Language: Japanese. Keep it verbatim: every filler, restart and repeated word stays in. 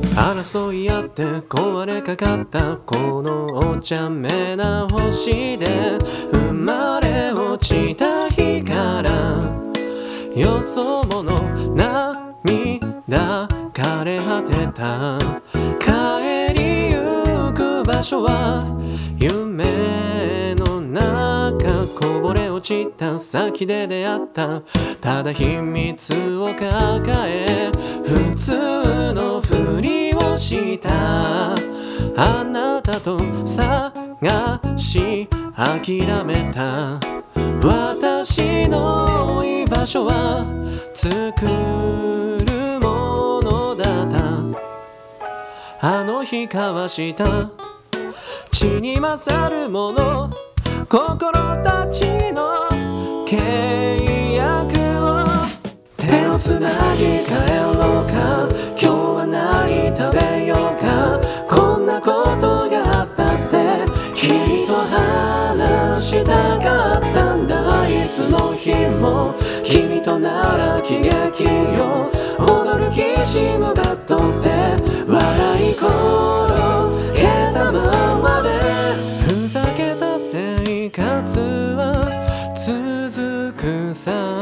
争い合って壊れかかったこのお茶目な星で生まれ落ちた日からよそ者涙枯れ果てた帰りゆく場所は夢の中こぼれ落ちた先で出会ったただ秘密を抱え普通のふりをしたあなたと探し諦めた私の居場所は作るものだったあの日交わした血に勝るもの心たちの契約を手をつなぎ帰ろうか今日は何食べようかこんなことがあったって君と話したかったんだいつの日も君となら喜劇よ踊るきしむバットって笑い転げたままでふざけた生活は続くさ